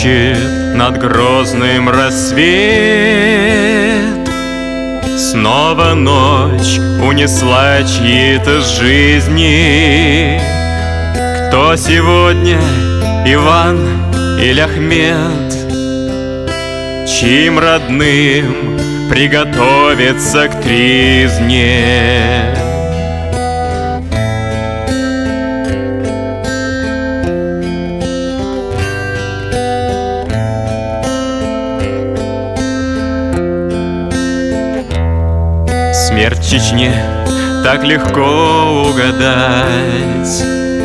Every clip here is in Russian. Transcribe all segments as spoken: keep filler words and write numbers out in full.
шепчет над Грозным рассвет. Снова ночь унесла чьи-то жизни. Кто сегодня Иван или Ахмед? Чьим родным приготовиться к тризне? Смерть в Чечне так легко угадать.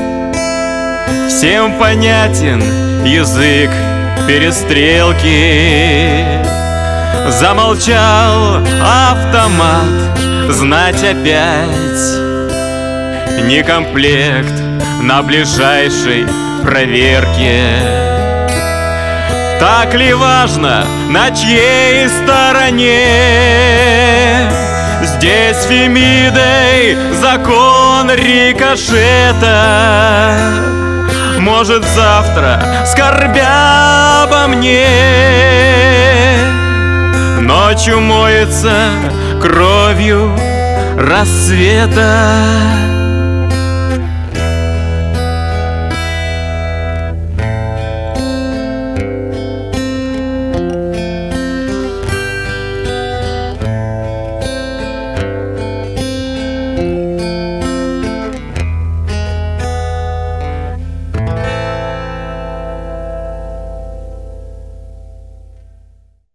Всем понятен язык перестрелки. Замолчал автомат, знать опять не комплект на ближайшей проверке. Так ли важно, на чьей стороне? Здесь Фемидой закон рикошета. Может, завтра, скорбя обо мне, ночью моется кровью рассвета.